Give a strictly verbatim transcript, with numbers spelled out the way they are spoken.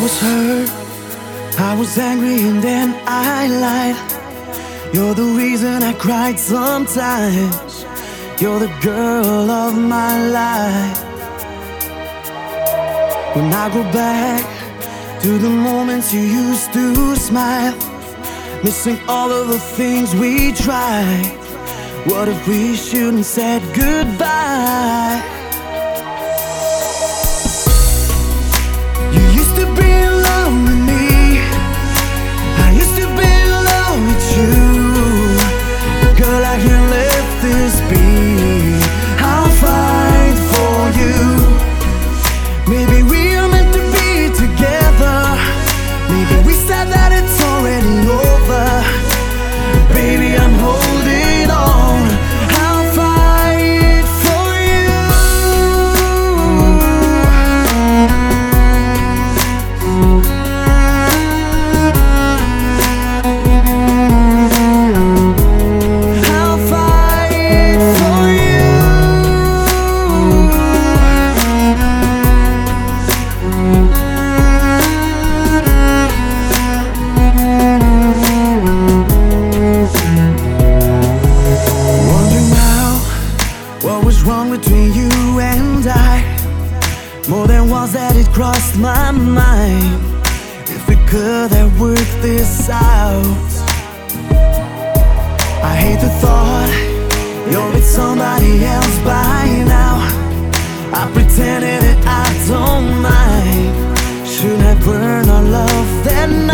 was hurt, I was angry, and then I lied. You're the reason I cried sometimes. You're the girl of my life. When I go back to the moments you used to smile, missing all of the things we tried. What if we shouldn't said goodbye? You used to be in love with me, I used to be in love with you. Girl, I can't let this be. I'll fight for you. Maybe we are meant to be together. Maybe we said that it's already over. Baby, I'm holding on. I'll fight for you. I'll fight for you. Wondering now what was wrong between you and I. More than once that it crossed my mind. If we could have worked this out. I hate the thought you're with somebody else by now. I pretended that I don't mind. Should have burned our love that night.